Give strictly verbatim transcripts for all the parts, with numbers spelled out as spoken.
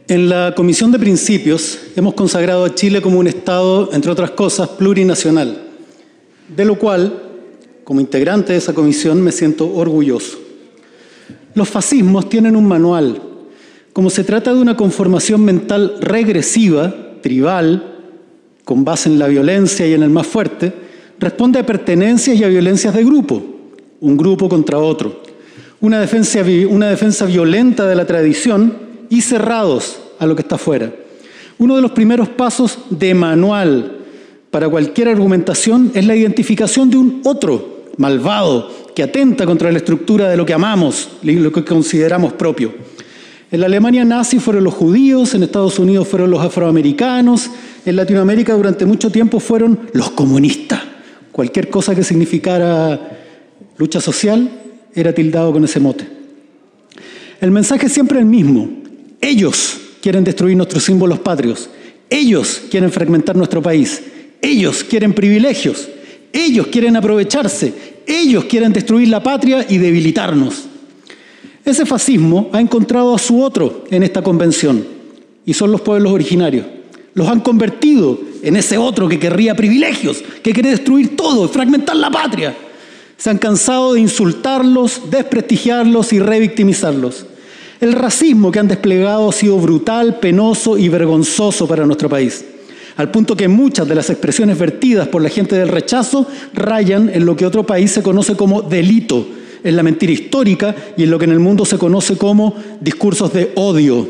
En la Comisión de Principios hemos consagrado a Chile como un Estado, entre otras cosas, plurinacional, de lo cual, como integrante de esa comisión, me siento orgulloso. Los fascismos tienen un manual. Como se trata de una conformación mental regresiva, tribal, con base en la violencia y en el más fuerte, responde a pertenencias y a violencias de grupo, un grupo contra otro, una defensa, una defensa violenta de la tradición y cerrados a lo que está afuera. Uno de los primeros pasos de manual para cualquier argumentación es la identificación de un otro malvado que atenta contra la estructura de lo que amamos y lo que consideramos propio. En la Alemania nazi fueron los judíos, en Estados Unidos fueron los afroamericanos, en Latinoamérica durante mucho tiempo fueron los comunistas. Cualquier cosa que significara lucha social era tildado con ese mote. El mensaje es siempre el mismo. Ellos quieren destruir nuestros símbolos patrios. Ellos quieren fragmentar nuestro país. Ellos quieren privilegios. Ellos quieren aprovecharse. Ellos quieren destruir la patria y debilitarnos. Ese fascismo ha encontrado a su otro en esta convención, y son los pueblos originarios. Los han convertido en ese otro que querría privilegios, que quiere destruir todo, fragmentar la patria. Se han cansado de insultarlos, desprestigiarlos y revictimizarlos. El racismo que han desplegado ha sido brutal, penoso y vergonzoso para nuestro país, al punto que muchas de las expresiones vertidas por la gente del rechazo rayan en lo que otro país se conoce como delito, en la mentira histórica y en lo que en el mundo se conoce como discursos de odio.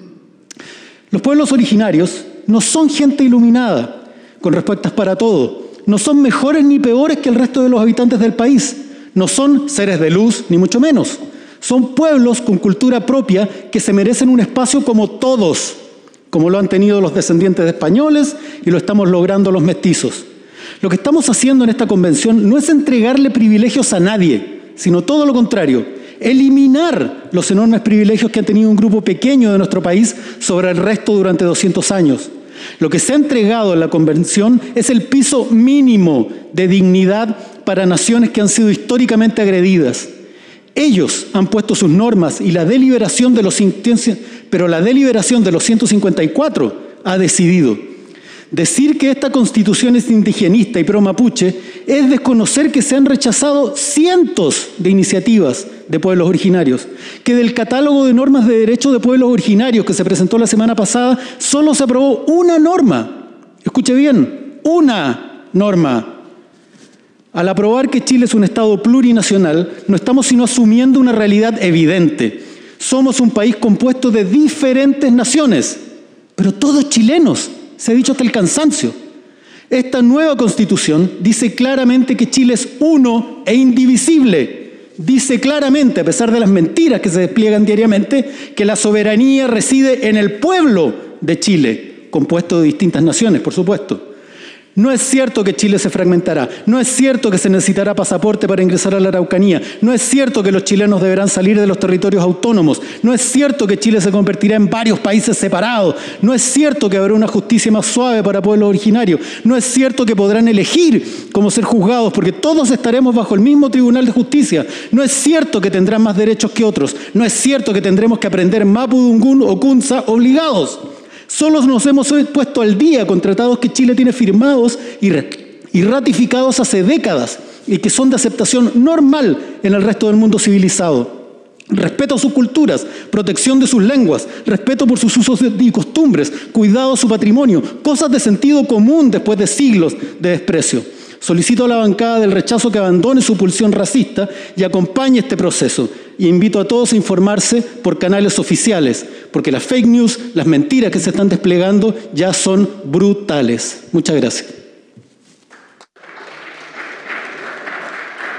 Los pueblos originarios no son gente iluminada, con respuestas para todo, no son mejores ni peores que el resto de los habitantes del país, no son seres de luz, ni mucho menos. Son pueblos con cultura propia que se merecen un espacio como todos, como lo han tenido los descendientes de españoles y lo estamos logrando los mestizos. Lo que estamos haciendo en esta convención no es entregarle privilegios a nadie, sino todo lo contrario, eliminar los enormes privilegios que ha tenido un grupo pequeño de nuestro país sobre el resto durante doscientos años. Lo que se ha entregado en la convención es el piso mínimo de dignidad para naciones que han sido históricamente agredidas. Ellos han puesto sus normas y la deliberación de los, pero la deliberación de los ciento cincuenta y cuatro ha decidido. Decir que esta constitución es indigenista y pro-mapuche es desconocer que se han rechazado cientos de iniciativas de pueblos originarios, que del catálogo de normas de derechos de pueblos originarios que se presentó la semana pasada, solo se aprobó una norma. Escuche bien, una norma. Al aprobar que Chile es un Estado plurinacional, no estamos sino asumiendo una realidad evidente. Somos un país compuesto de diferentes naciones, pero todos chilenos, se ha dicho hasta el cansancio. Esta nueva Constitución dice claramente que Chile es uno e indivisible. Dice claramente, a pesar de las mentiras que se despliegan diariamente, que la soberanía reside en el pueblo de Chile, compuesto de distintas naciones, por supuesto. No es cierto que Chile se fragmentará, no es cierto que se necesitará pasaporte para ingresar a la Araucanía, no es cierto que los chilenos deberán salir de los territorios autónomos, no es cierto que Chile se convertirá en varios países separados, no es cierto que habrá una justicia más suave para pueblos originarios, no es cierto que podrán elegir cómo ser juzgados porque todos estaremos bajo el mismo Tribunal de Justicia, no es cierto que tendrán más derechos que otros, no es cierto que tendremos que aprender Mapudungún o Kunza obligados. Solo nos hemos puesto al día con tratados que Chile tiene firmados y, y ratificados hace décadas y que son de aceptación normal en el resto del mundo civilizado. Respeto a sus culturas, protección de sus lenguas, respeto por sus usos y costumbres, cuidado a su patrimonio, cosas de sentido común después de siglos de desprecio. Solicito a la bancada del rechazo que abandone su pulsión racista y acompañe este proceso. Y invito a todos a informarse por canales oficiales, porque las fake news, las mentiras que se están desplegando ya son brutales. Muchas gracias.